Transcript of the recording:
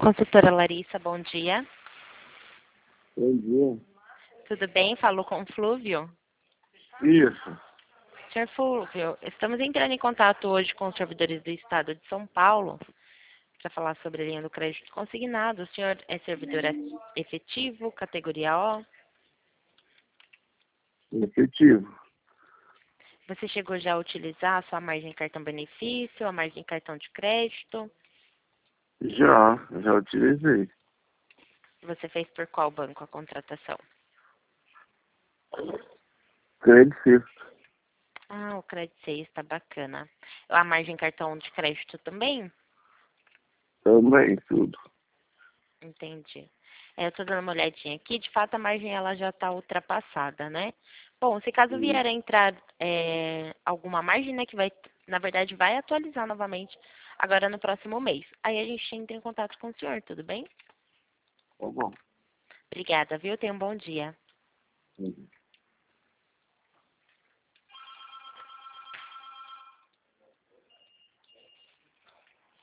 Consultora Larissa, bom dia. Bom dia. Tudo bem? Falou com o Flúvio? Isso. Senhor Flúvio, estamos entrando em contato hoje com os servidores do Estado de São Paulo para falar sobre a linha do crédito consignado. O senhor é servidor efetivo, categoria O? Efetivo. Você chegou já a utilizar a sua margem cartão-benefício, a margem cartão de crédito? Já utilizei. Você fez por qual banco a contratação? Crédito Suisse. Ah, o Credit Suisse, está bacana. A margem cartão de crédito também? Também, tudo. Entendi. Eu estou dando uma olhadinha aqui, de fato a margem ela já está ultrapassada, né? Bom, se caso vier a entrar alguma margem, né, que vai, na verdade, vai atualizar novamente agora no próximo mês. Aí a gente entra em contato com o senhor, tudo bem? Tá bom. Obrigada, viu? Tenha um bom dia. Uhum.